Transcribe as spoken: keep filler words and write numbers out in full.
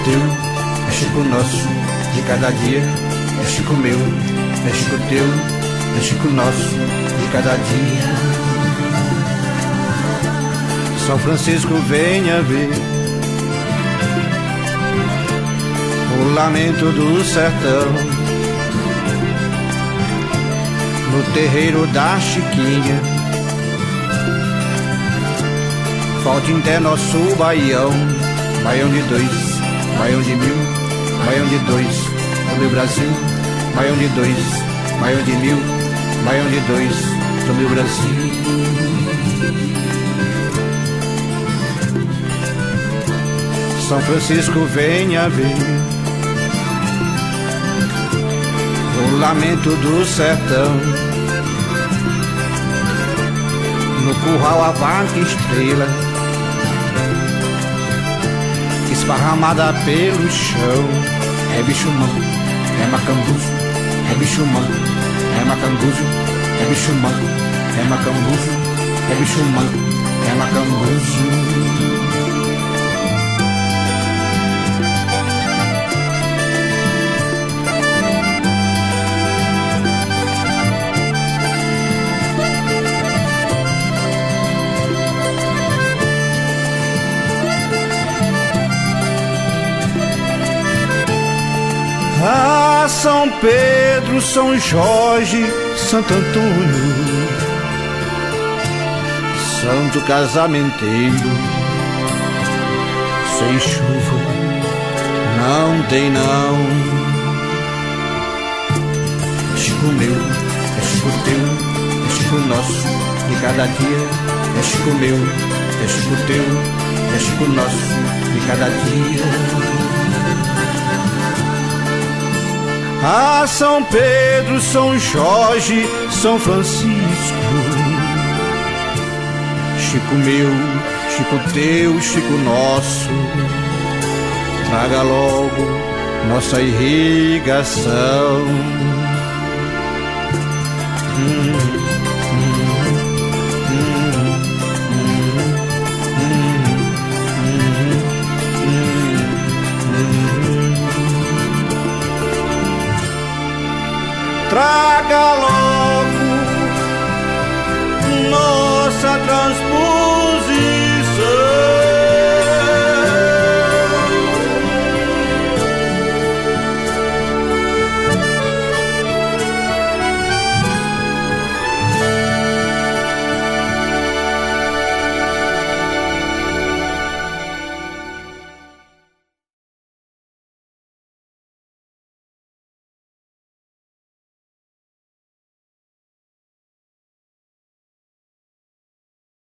teu, é Chico nosso, de cada dia, é Chico meu, é Chico teu, é Chico nosso, de cada dia. São Francisco, venha ver o lamento do sertão, no terreiro da Chiquinha, volte até nosso baião, baião de dois, baião de mil, baião de dois, do meu Brasil, baião de dois, baião de mil, baião de dois, do meu Brasil. São Francisco, venha ver o lamento do sertão, no curral a vaca estrela, esparramada pelo chão. É bichumã, é macambuzo, é bichumã, é macambuzo, é bichumã, é macambuzo, é bichumã, é macambuzo. Ah, São Pedro, São Jorge, Santo Antônio, santo casamenteiro, sem chuva não tem não. É Chico meu, é Chico teu, é Chico nosso, de cada dia, é Chico meu, é Chico teu, é Chico nosso, de cada dia. Ah, São Pedro, São Jorge, São Francisco, Chico meu, Chico teu, Chico nosso, traga logo nossa irrigação. Hum, hum, hum, traga logo nossa transposição.